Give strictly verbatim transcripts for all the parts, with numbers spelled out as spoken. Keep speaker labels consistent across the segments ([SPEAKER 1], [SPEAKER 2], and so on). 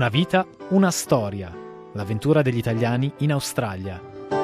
[SPEAKER 1] Una vita, una storia. L'avventura degli italiani in Australia.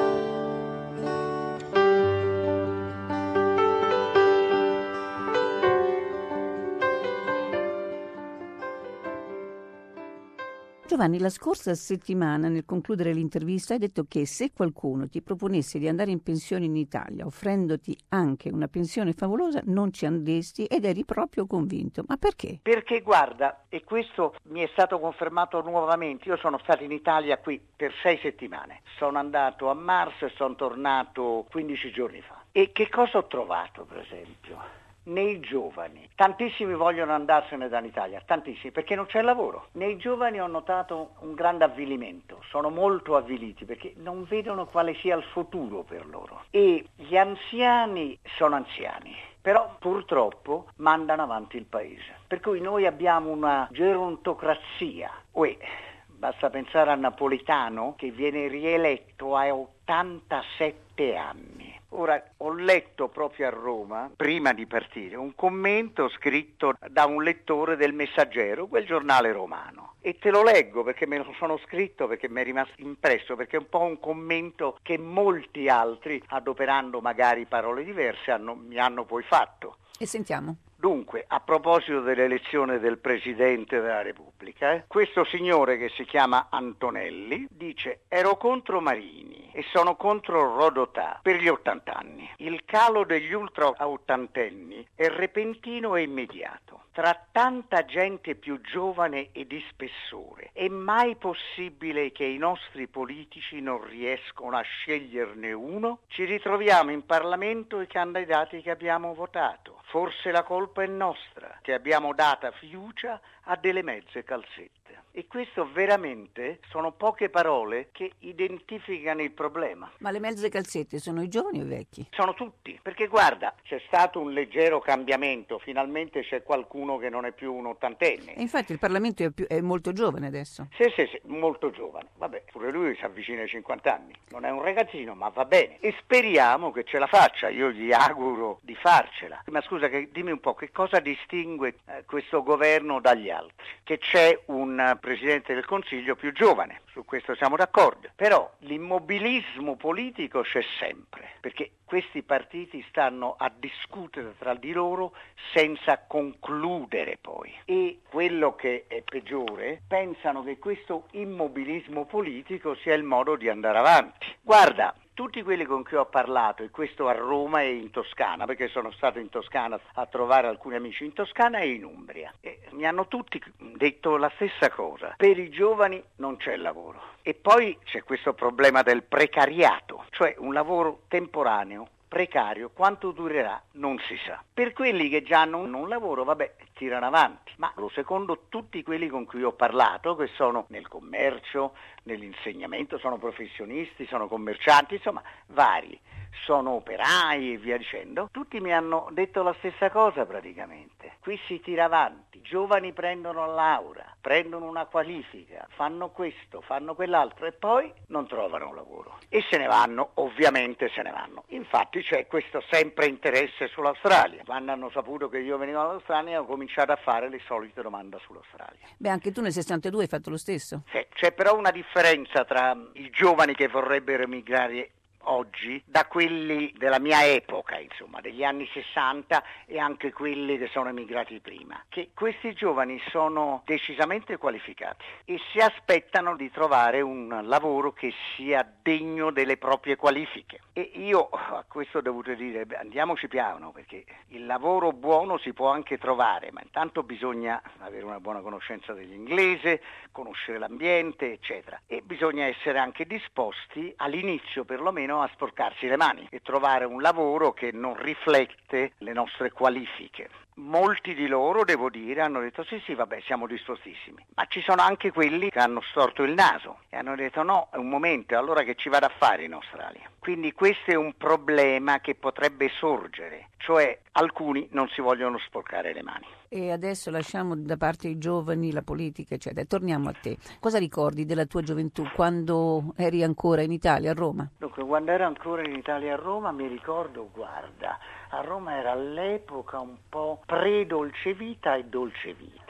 [SPEAKER 2] Giovanni, la scorsa settimana, nel concludere l'intervista, hai detto che se qualcuno ti proponesse di andare in pensione in Italia, offrendoti anche una pensione favolosa, non ci andresti ed eri proprio convinto. Ma perché?
[SPEAKER 3] Perché guarda, e questo mi è stato confermato nuovamente, io sono stato in Italia qui per sei settimane, sono andato a marzo e sono tornato quindici giorni fa. E che cosa ho trovato, per esempio? Nei giovani, tantissimi vogliono andarsene dall'Italia, tantissimi, perché non c'è lavoro. Nei giovani ho notato un grande avvilimento, sono molto avviliti perché non vedono quale sia il futuro per loro. E gli anziani sono anziani, però purtroppo mandano avanti il paese. Per cui noi abbiamo una gerontocrazia. Uè, basta pensare a Napolitano che viene rieletto a ottantasette anni. Ora, ho letto proprio a Roma, prima di partire, un commento scritto da un lettore del Messaggero, quel giornale romano. E te lo leggo perché me lo sono scritto, perché mi è rimasto impresso, perché è un po' un commento che molti altri, adoperando magari parole diverse, hanno, mi hanno poi fatto.
[SPEAKER 2] E sentiamo.
[SPEAKER 3] Dunque, a proposito dell'elezione del Presidente della Repubblica, eh, questo signore che si chiama Antonelli dice: ero contro Marini e sono contro Rodotà per gli ottanta anni. Il calo degli ultra ottantenni è repentino e immediato. Tra tanta gente più giovane e di spessore, è mai possibile che i nostri politici non riescono a sceglierne uno? Ci ritroviamo in Parlamento i candidati che abbiamo votato. Forse la colpa è nostra, che abbiamo data fiducia a delle mezze calzette. E questo veramente sono poche parole che identificano il problema.
[SPEAKER 2] Ma le mezze calzette sono i giovani o i vecchi?
[SPEAKER 3] Sono tutti, perché guarda, c'è stato un leggero cambiamento, finalmente c'è qualcuno che non è più un ottantenne.
[SPEAKER 2] E infatti il Parlamento è, più, è molto giovane adesso.
[SPEAKER 3] Sì, sì, sì, molto giovane. Vabbè, pure lui si avvicina ai cinquanta anni. Non è un ragazzino, ma va bene. E speriamo che ce la faccia, io gli auguro di farcela. Ma scusa, che, dimmi un po', che cosa distingue eh, questo governo dagli altri? Che c'è un uh, Presidente del Consiglio più giovane, su questo siamo d'accordo. Però l'immobilismo politico c'è sempre, perché questi partiti stanno a discutere tra di loro senza concludere poi. E quello che è peggiore, pensano che questo immobilismo politico sia il modo di andare avanti. Guarda, tutti quelli con cui ho parlato, e questo a Roma e in Toscana, perché sono stato in Toscana a trovare alcuni amici in Toscana e in Umbria, e mi hanno tutti detto la stessa cosa: per i giovani non c'è lavoro. E poi c'è questo problema del precariato, cioè un lavoro temporaneo, precario, quanto durerà non si sa. Per quelli che già hanno un lavoro, vabbè, tirano avanti, ma secondo tutti quelli con cui ho parlato, che sono nel commercio, nell'insegnamento, sono professionisti, sono commercianti, insomma vari, sono operai e via dicendo, tutti mi hanno detto la stessa cosa praticamente. Qui si tira avanti, giovani prendono laurea, prendono una qualifica, fanno questo, fanno quell'altro e poi non trovano lavoro. E se ne vanno, ovviamente se ne vanno. Infatti c'è questo sempre interesse sull'Australia. Quando hanno saputo che io venivo dall'Australia ho cominciato a fare le solite domande sull'Australia.
[SPEAKER 2] Beh, anche tu nel sessantadue hai fatto lo stesso.
[SPEAKER 3] Sì, c'è però una differenza tra i giovani che vorrebbero emigrare oggi da quelli della mia epoca, insomma, degli anni sessanta, e anche quelli che sono emigrati prima, che questi giovani sono decisamente qualificati e si aspettano di trovare un lavoro che sia degno delle proprie qualifiche. E io a questo ho dovuto dire, beh, andiamoci piano, perché il lavoro buono si può anche trovare, ma intanto bisogna avere una buona conoscenza dell'inglese, conoscere l'ambiente, eccetera. E bisogna essere anche disposti all'inizio perlomeno a sporcarsi le mani e trovare un lavoro che non riflette le nostre qualifiche. Molti di loro, devo dire, hanno detto sì sì vabbè siamo dispostissimi, ma ci sono anche quelli che hanno storto il naso e hanno detto no, è un momento, allora che ci vado a fare in Australia? Quindi questo è un problema che potrebbe sorgere, cioè alcuni non si vogliono sporcare le mani.
[SPEAKER 2] E adesso lasciamo da parte i giovani, la politica, eccetera. Torniamo a te. Cosa ricordi della tua gioventù quando eri ancora in Italia, a Roma?
[SPEAKER 3] Dunque, quando ero ancora in Italia a Roma mi ricordo, guarda, a Roma era all'epoca un po' pre-dolce vita e dolce vita.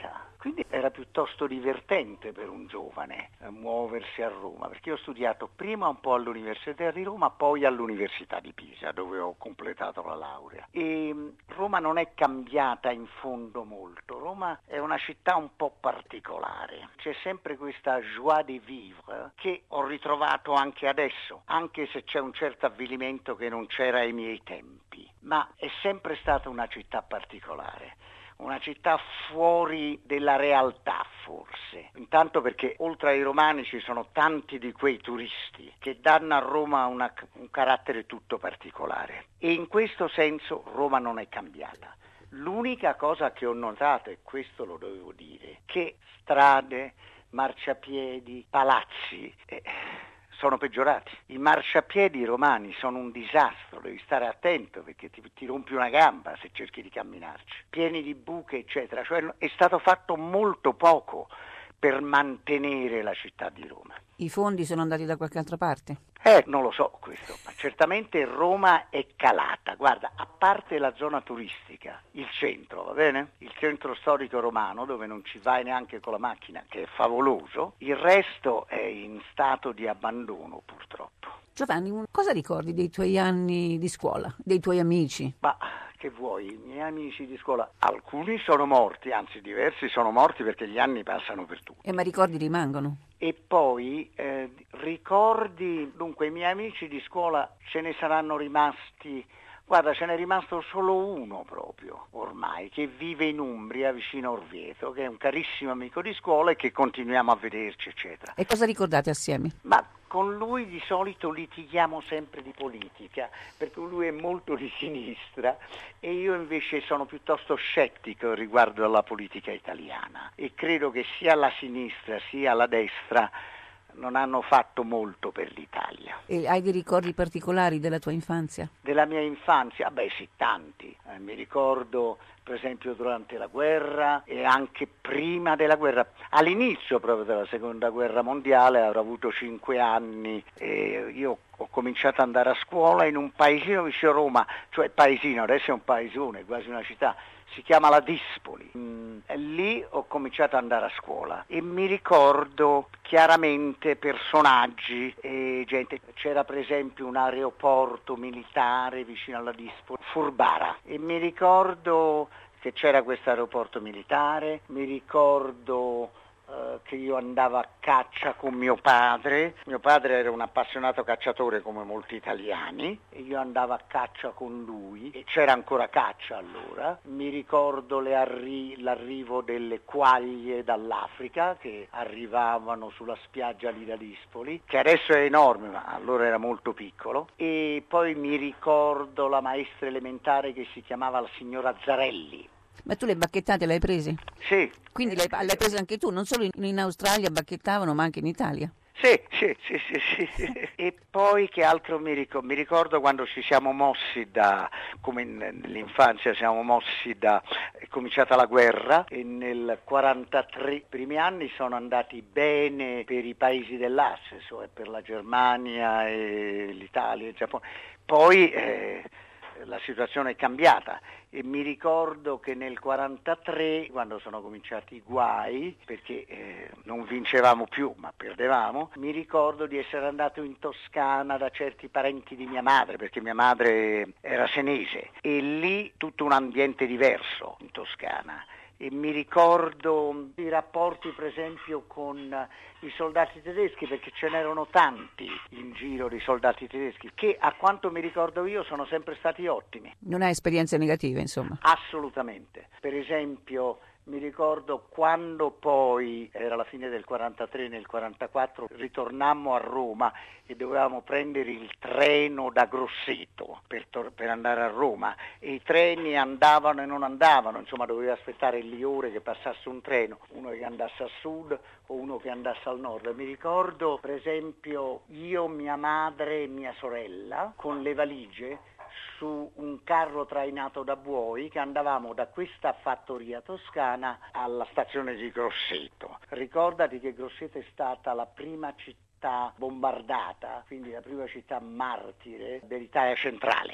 [SPEAKER 3] quindi era piuttosto divertente per un giovane eh, muoversi a Roma, perché io ho studiato prima un po' all'Università di Roma, poi all'Università di Pisa, dove ho completato la laurea. E Roma non è cambiata in fondo molto. Roma è una città un po' particolare, c'è sempre questa joie de vivre che ho ritrovato anche adesso, anche se c'è un certo avvilimento che non c'era ai miei tempi, ma è sempre stata una città particolare. Una città fuori della realtà forse, intanto perché oltre ai romani ci sono tanti di quei turisti che danno a Roma una, un carattere tutto particolare, e in questo senso Roma non è cambiata. L'unica cosa che ho notato, e questo lo dovevo dire, che strade, marciapiedi, palazzi eh, sono peggiorati. I marciapiedi romani sono un disastro, devi stare attento perché ti, ti rompi una gamba se cerchi di camminarci, pieni di buche eccetera, cioè è stato fatto molto poco per mantenere la città di Roma.
[SPEAKER 2] I fondi sono andati da qualche altra parte?
[SPEAKER 3] Eh, non lo so questo, ma certamente Roma è calata. Guarda, a parte la zona turistica, il centro, va bene? Il centro storico romano, dove non ci vai neanche con la macchina, che è favoloso, il resto è in stato di abbandono purtroppo.
[SPEAKER 2] Giovanni, cosa ricordi dei tuoi anni di scuola, dei tuoi amici?
[SPEAKER 3] Ma che vuoi, i miei amici di scuola, alcuni sono morti, anzi diversi sono morti perché gli anni passano per tutti.
[SPEAKER 2] Eh, ma ricordi rimangono?
[SPEAKER 3] E poi eh, ricordi, dunque i miei amici di scuola ce ne saranno rimasti, guarda ce n'è rimasto solo uno proprio ormai, che vive in Umbria vicino a Orvieto, che è un carissimo amico di scuola e che continuiamo a vederci eccetera.
[SPEAKER 2] E cosa ricordate assieme?
[SPEAKER 3] Ma con lui di solito litighiamo sempre di politica, perché lui è molto di sinistra e io invece sono piuttosto scettico riguardo alla politica italiana e credo che sia la sinistra sia la destra non hanno fatto molto per l'Italia.
[SPEAKER 2] E hai dei ricordi particolari della tua infanzia?
[SPEAKER 3] Della mia infanzia? Beh sì, tanti. Eh, mi ricordo per esempio durante la guerra e anche prima della guerra, all'inizio proprio della seconda guerra mondiale, avrò avuto cinque anni e io ho cominciato ad andare a scuola in un paesino vicino a Roma, cioè paesino, adesso è un paesone, quasi una città, si chiama La Dispoli. Mm, e lì ho cominciato ad andare a scuola e mi ricordo chiaramente personaggi e gente. C'era per esempio un aeroporto militare vicino alla Dispoli, Furbara, e mi ricordo che c'era questo aeroporto militare, mi ricordo Uh, che io andavo a caccia con mio padre. Mio padre era un appassionato cacciatore come molti italiani e io andavo a caccia con lui e c'era ancora caccia allora. Mi ricordo le arri- l'arrivo delle quaglie dall'Africa che arrivavano sulla spiaggia lì da Dispoli, che adesso è enorme ma allora era molto piccolo, e poi mi ricordo la maestra elementare che si chiamava la signora Zarelli.
[SPEAKER 2] Ma tu le bacchettate le hai prese?
[SPEAKER 3] Sì.
[SPEAKER 2] Quindi le hai prese anche tu, non solo in, in Australia bacchettavano, ma anche in Italia?
[SPEAKER 3] Sì, sì, sì, sì, sì. E poi che altro mi ricordo? Mi ricordo quando ci siamo mossi da, come nell'infanzia siamo mossi da, è cominciata la guerra e nel quarantatré, i primi anni sono andati bene per i paesi dell'asse, cioè per la Germania e l'Italia e il Giappone. Poi eh, la situazione è cambiata e mi ricordo che nel quarantatré, quando sono cominciati i guai, perché eh, non vincevamo più ma perdevamo, mi ricordo di essere andato in Toscana da certi parenti di mia madre, perché mia madre era senese, e lì tutto un ambiente diverso in Toscana. E mi ricordo i rapporti per esempio con i soldati tedeschi, perché ce n'erano tanti in giro di soldati tedeschi che a quanto mi ricordo io sono sempre stati ottimi.
[SPEAKER 2] Non hai esperienze negative insomma?
[SPEAKER 3] Assolutamente. Per esempio mi ricordo quando poi, era la fine del quarantatré, nel quarantaquattro ritornammo a Roma e dovevamo prendere il treno da Grosseto per, tor- per andare a Roma e i treni andavano e non andavano, insomma dovevi aspettare lì ore che passasse un treno, uno che andasse a sud o uno che andasse al nord. Mi ricordo per esempio io, mia madre e mia sorella con le valigie su un carro trainato da buoi che andavamo da questa fattoria toscana alla stazione di Grosseto. Ricordati che Grosseto è stata la prima città bombardata, quindi la prima città martire dell'Italia centrale.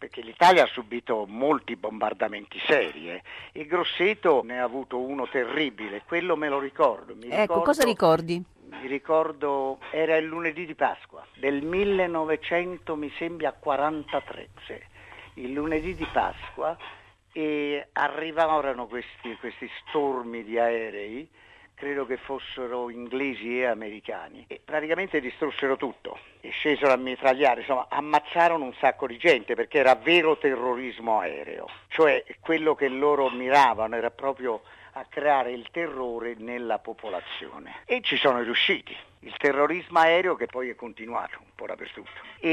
[SPEAKER 3] perché l'Italia ha subito molti bombardamenti seri, eh. e Grosseto ne ha avuto uno terribile, quello me lo ricordo. Mi
[SPEAKER 2] Ecco,
[SPEAKER 3] ricordo,
[SPEAKER 2] cosa ricordi?
[SPEAKER 3] Mi ricordo, era il lunedì di Pasqua, del millenovecento, mi sembra quarantatré, sì. Il lunedì di Pasqua, e arrivarono questi, questi stormi di aerei, credo che fossero inglesi e americani, e praticamente distrussero tutto e scesero a mitragliare, insomma ammazzarono un sacco di gente, perché era vero terrorismo aereo, cioè quello che loro miravano era proprio a creare il terrore nella popolazione, e ci sono riusciti. Il terrorismo aereo che poi è continuato un po' dappertutto.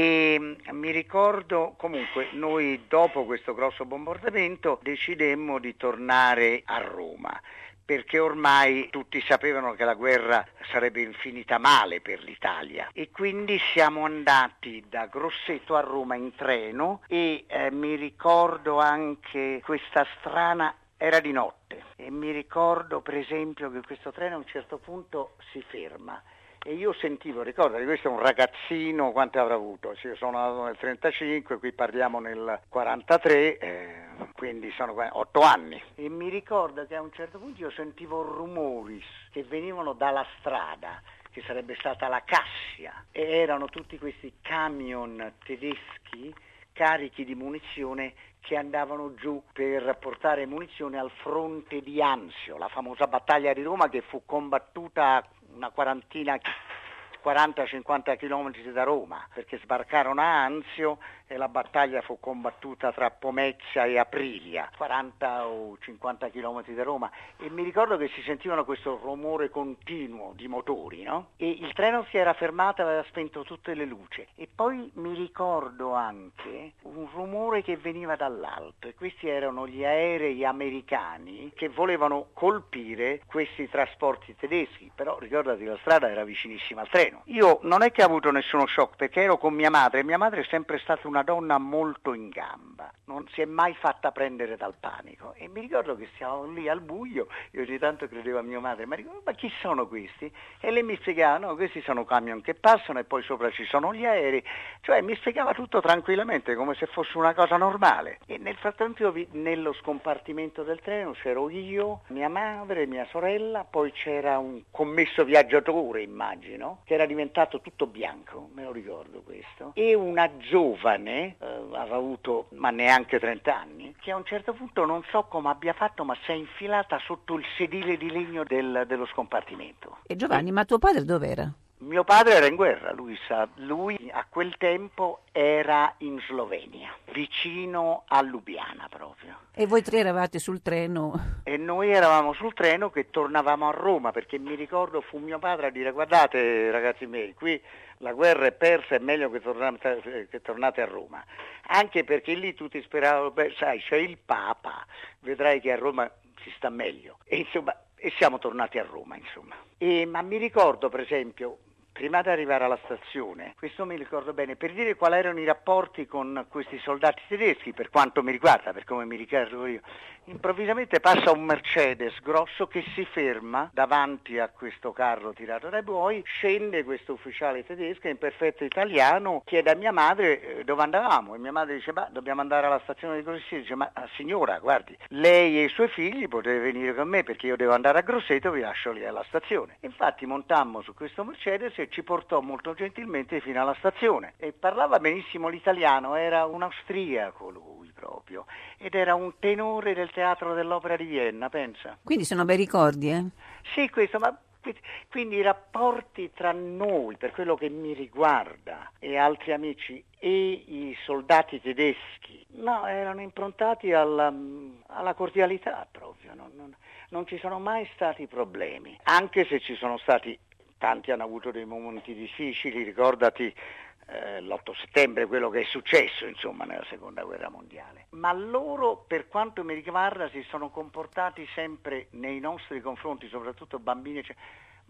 [SPEAKER 3] E mi ricordo, comunque, noi dopo questo grosso bombardamento decidemmo di tornare a Roma, perché ormai tutti sapevano che la guerra sarebbe finita male per l'Italia, e quindi siamo andati da Grosseto a Roma in treno, e eh, mi ricordo anche questa strana, era di notte, e mi ricordo per esempio che questo treno a un certo punto si ferma, e io sentivo, ricordati, questo è un ragazzino, quanto avrà avuto? Io sono nato nel trentacinque, qui parliamo nel quarantatré, eh, quindi sono otto anni, e mi ricordo che a un certo punto io sentivo rumori che venivano dalla strada, che sarebbe stata la Cassia, e erano tutti questi camion tedeschi carichi di munizione che andavano giù per portare munizione al fronte di Anzio, la famosa battaglia di Roma che fu combattuta una quarantina, quaranta cinquanta chilometri da Roma, perché sbarcarono a Anzio e la battaglia fu combattuta tra Pomezia e Aprilia, quaranta o cinquanta chilometri da Roma, e mi ricordo che si sentivano questo rumore continuo di motori, no? E il treno si era fermato, aveva spento tutte le luci, e poi mi ricordo anche un rumore che veniva dall'alto, e questi erano gli aerei americani che volevano colpire questi trasporti tedeschi, però ricordati, la strada era vicinissima al treno. Io non è che ho avuto nessuno shock, perché ero con mia madre, e mia madre è sempre stata una donna molto in gamba, non si è mai fatta prendere dal panico, e mi ricordo che stiamo lì al buio, io ogni tanto credevo a mia madre, ma dico, ma chi sono questi? E lei mi spiegava, no, questi sono camion che passano e poi sopra ci sono gli aerei, cioè mi spiegava tutto tranquillamente come se fosse una cosa normale. E nel frattempo io vi, nello scompartimento del treno c'ero io, mia madre, mia sorella, poi c'era un commesso viaggiatore, immagino, che era diventato tutto bianco, me lo ricordo questo, e una giovane, eh, aveva avuto ma neanche trenta anni, che a un certo punto non so come abbia fatto, ma si è infilata sotto il sedile di legno del, dello scompartimento.
[SPEAKER 2] E Giovanni, ma tuo padre dov'era?
[SPEAKER 3] Mio padre era in guerra, lui sa, lui a quel tempo era in Slovenia, vicino a Lubiana proprio.
[SPEAKER 2] E voi tre eravate sul treno?
[SPEAKER 3] E noi eravamo sul treno che tornavamo a Roma, perché mi ricordo fu mio padre a dire, guardate ragazzi miei, qui la guerra è persa, è meglio che tornate, che tornate a Roma, anche perché lì tutti speravano, beh sai, c'è il Papa, vedrai che a Roma si sta meglio, e insomma, e siamo tornati a Roma, insomma. E, ma mi ricordo per esempio, prima di arrivare alla stazione, questo mi ricordo bene, per dire quali erano i rapporti con questi soldati tedeschi, per quanto mi riguarda, per come mi ricordo io, improvvisamente passa un Mercedes grosso che si ferma davanti a questo carro tirato dai buoi, scende questo ufficiale tedesco in perfetto italiano, chiede a mia madre eh, dove andavamo, e mia madre dice, ma dobbiamo andare alla stazione di Grosseto, dice, ma signora guardi, lei e i suoi figli potete venire con me perché io devo andare a Grosseto, vi lascio lì alla stazione. Infatti montammo su questo Mercedes e ci portò molto gentilmente fino alla stazione, e parlava benissimo l'italiano, era un austriaco lui proprio, ed era un tenore del Teatro dell'Opera di Vienna, pensa.
[SPEAKER 2] Quindi sono bei ricordi, eh?
[SPEAKER 3] Sì, questo, ma quindi i rapporti tra noi, per quello che mi riguarda, e altri amici, e i soldati tedeschi, no, erano improntati alla, alla cordialità proprio, non, non, non ci sono mai stati problemi, anche se ci sono stati, tanti hanno avuto dei momenti difficili, ricordati eh, l'otto settembre, quello che è successo insomma nella seconda guerra mondiale, ma loro per quanto mi riguarda si sono comportati sempre nei nostri confronti, soprattutto bambini, cioè,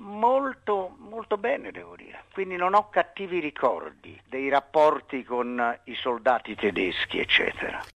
[SPEAKER 3] molto molto bene devo dire, quindi non ho cattivi ricordi dei rapporti con i soldati tedeschi eccetera.